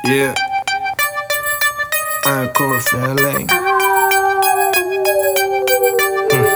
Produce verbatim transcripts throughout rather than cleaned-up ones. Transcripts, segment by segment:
Yeah, Encore feeling. 음.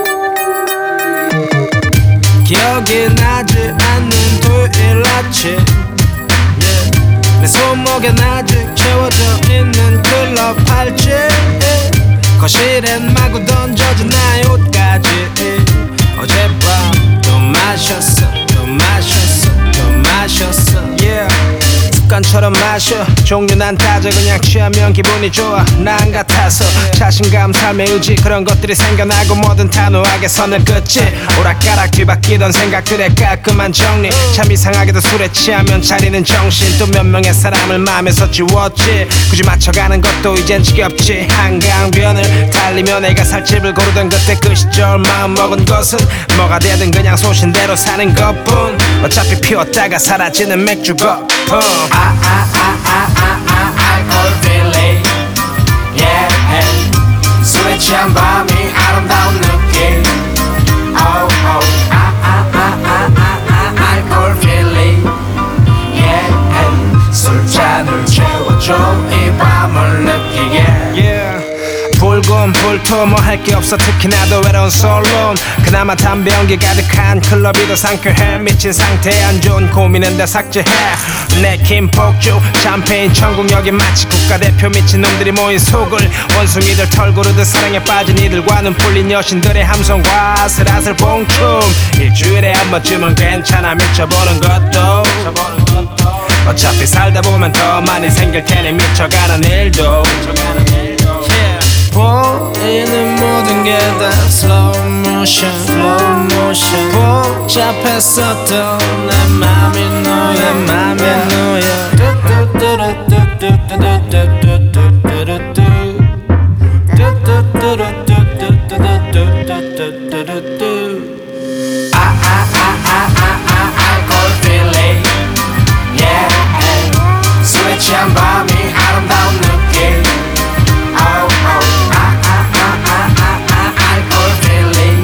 기억이 나지 않는 토요일 아침, yeah. 내 손목에 아직 채워져 있는 클럽 팔찌, yeah. 거실엔 마구 던져진 나의 옷까지, yeah. 어젯밤 또 마셨어, 또 마셨어, 또 마셨어, yeah. 습관처럼 마셔. 종류 난 따져. 그냥 취하면 기분이 좋아. 난 같아서 자신감, 삶의 의지 그런 것들이 생겨나고 뭐든 단호하게 선을 긋지. 오락가락 뒤바뀌던 생각들의 깔끔한 정리. 참 이상하게도 술에 취하면 차리는 정신. 또 몇 명의 사람을 마음에서 지웠지. 굳이 맞춰가는 것도 이젠 지겹지. 한강변을 달리며 내가 살 집을 고르던 그때 그 시절 마음먹은 것은 뭐가 되든 그냥 소신대로 사는 것뿐. 어차피 피웠다가 사라지는 맥주 거품. I, I, I, I, I, I, alcohol feeling, yeah. 술에 취한 밤이 아름다운 느낌. Oh, oh, I, I, I, I, I, I, alcohol feeling, yeah. 술잔을 채워줘 이 밤을 느끼게. Yeah. 불금 불토 뭐 할 게 없어. 특히 나도 외로운 솔로. 그나마 담배 연기 가득한 클럽이 더 상쾌해. 미친 상태에 안 좋은 고민은 다 삭제해. 내킨 폭주 샴페인 천국 여기 마치 국가대표 미친 놈들이 모인 속을. 원숭이들 털 고르듯 사랑에 빠진 이들과는 풀린 여신들의 함성과 아슬아슬 봉춤. 일주일에 한 번쯤은 괜찮아 미쳐보는 것도. 어차피 살다 보면 더 많이 생길 테니 미쳐가는 일도. 보이는 모든 게 다 slow motion, slow motion. 복잡했었던 내 맘이 너의 맘이 너의. I, I, I, I, I, I, alcohol feeling, yeah. 술에 취한 밤이 아름다운 느낌. Oh, oh, I, I, I, I, I, I, alcohol feeling,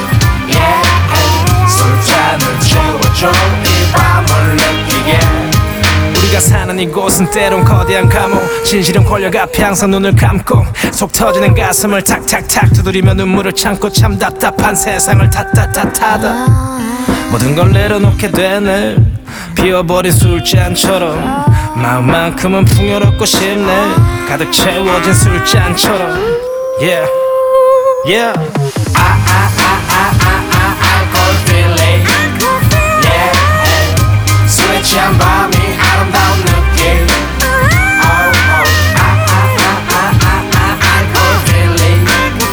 yeah. 술잔을 채워줘 이 밤을 느끼게. 우리가 사는 이곳은 때론 거대한 감옥. 진실은 권력 앞에 항상 눈을 감고 속 터지는 가슴을 탁탁탁 두드리며 눈물을 참고 참 답답한 세상을 탓탓탓하다. 모든 걸 내려놓게 되네. 비어버린 술잔처럼 마음만큼은 풍요롭고 싶네. 가득 채워진 술잔처럼. Yeah, yeah. I, I, I, I, I, I, alcohol feeling, yeah. 술에 취한 밤이 아름다운 느낌. Oh, oh, I, I, I, I, I, I, alcohol feeling,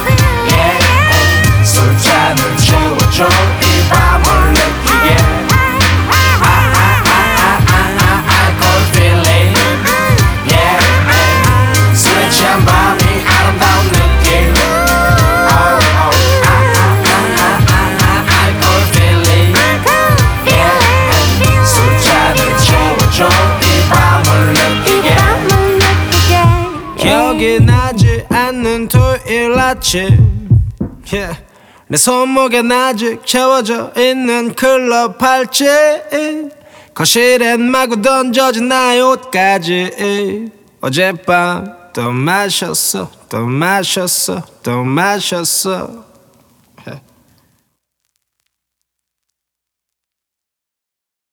yeah. 술잔을 채워줘 이 밤을 느끼게. I, I, I, I, I, I, alcohol feeling, yeah. 술에 취한 밤이 아름다운 느낌. Oh, oh, I, I, I, I, I, alcohol feeling, yeah. 술잔을 채워줘 이 밤을 느끼게. 기억이 나지 않는 토요일 아침, yeah. 내 손목에 아직 채워져 있는 클럽 팔찌. 거실엔 마구 던져진 나의 옷까지. 어젯밤 또 마셨어, 또 마셨어, 또 마셨어.